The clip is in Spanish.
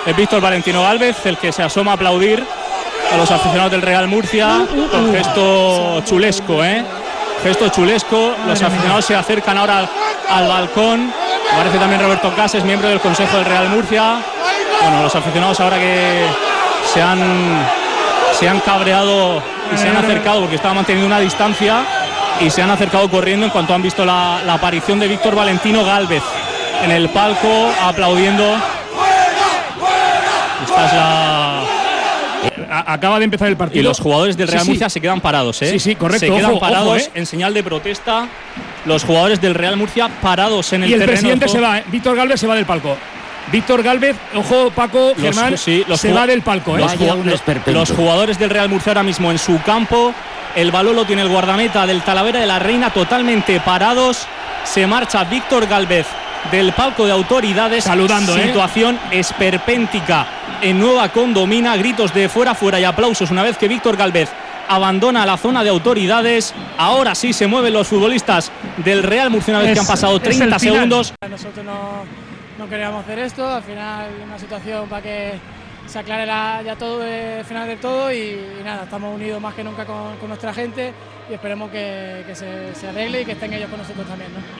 Es Víctor Valentino Gálvez el que se asoma a aplaudir a los aficionados del Real Murcia con gesto chulesco, gesto chulesco. Los aficionados se acercan ahora al balcón. Aparece también Roberto Cases, miembro del Consejo del Real Murcia. Bueno, los aficionados ahora que se han cabreado y se han acercado porque estaban manteniendo una distancia y se han acercado corriendo en cuanto han visto la aparición de Víctor Valentino Gálvez en el palco aplaudiendo. Esta es acaba de empezar el partido y los jugadores del Real Murcia se quedan parados, Sí, correcto. Se quedan ojo, parados en señal de protesta. Los jugadores del Real Murcia parados en el terreno. Y el presidente se va, Víctor Gálvez se va del palco. Víctor Gálvez, ojo Paco, Germán, se va del palco. Los jugadores del Real Murcia ahora mismo en su campo. El balón lo tiene el guardameta del Talavera de la Reina, totalmente parados. Se marcha Víctor Gálvez del palco de autoridades. Saludando, situación esperpéntica en Nueva Condomina. Gritos de fuera, fuera y aplausos una vez que Víctor Gálvez abandona la zona de autoridades. Ahora sí se mueven los futbolistas del Real Murcia una vez que han pasado 30 segundos. Nosotros no queríamos hacer esto. Al final una situación para que se aclare ya todo, el final del todo, y nada, estamos unidos más que nunca con nuestra gente y esperemos que se arregle y que estén ellos con nosotros también, ¿no?